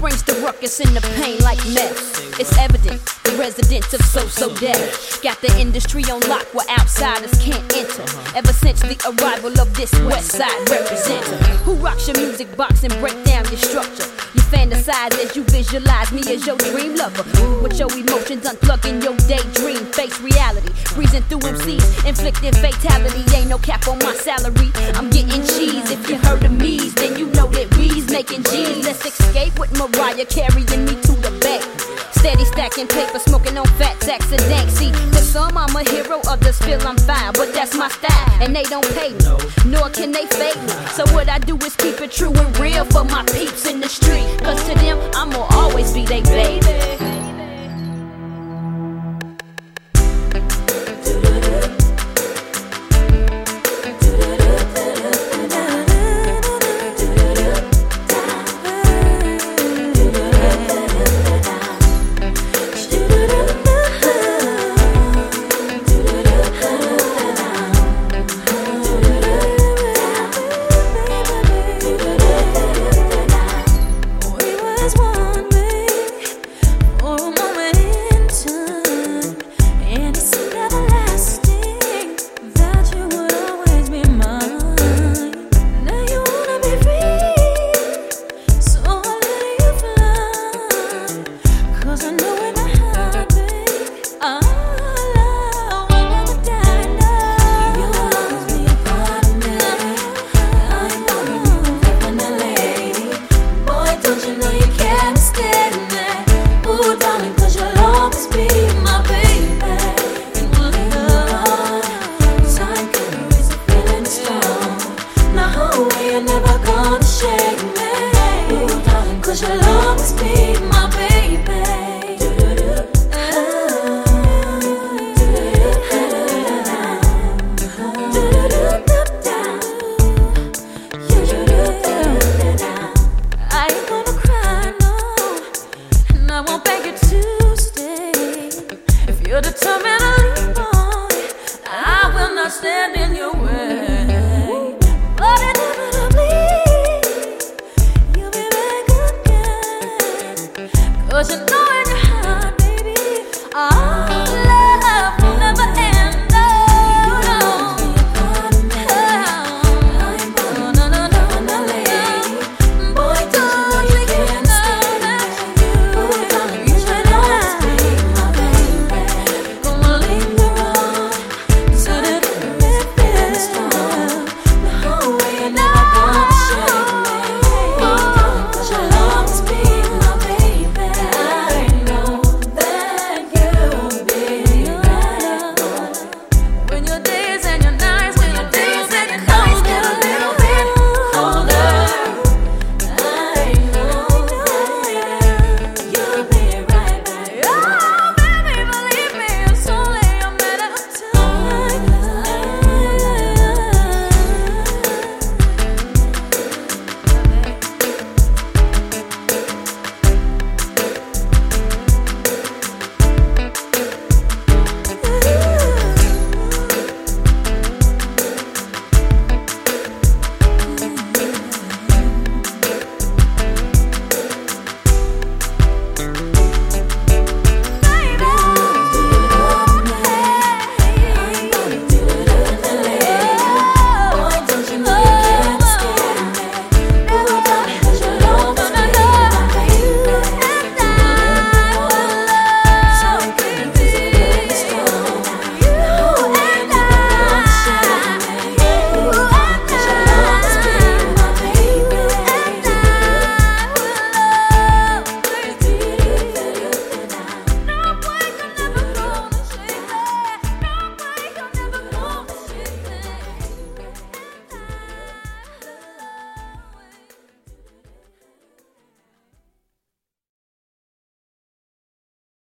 brings the ruckus and the pain like meth. It's evident, the residents of So Dash got the industry on lock where outsiders can't enter. Ever since the arrival of this West Side representative, who rocks your music box and break down your structure. You fantasize as you visualize me as your dream lover. With your emotions unplugging your daydream, face reality. Breezing through MCs, inflicting fatality. Ain't no cap on my salary. I'm getting cheese. If you heard of me's, then you know that we's making G's. Let's escape with Mariah carrying me to the bank. Steady stacking paper, smoking on fat sacks and dank. See, to some I'm a hero, others feel I'm foul, but that's my style, and they don't pay me, nor can they fake me. So what I do is keep it true and real for my peeps in the street. Cause to them, I'ma always be they baby. You're never gonna shake me. Ooh, darling, 'cause your love is me.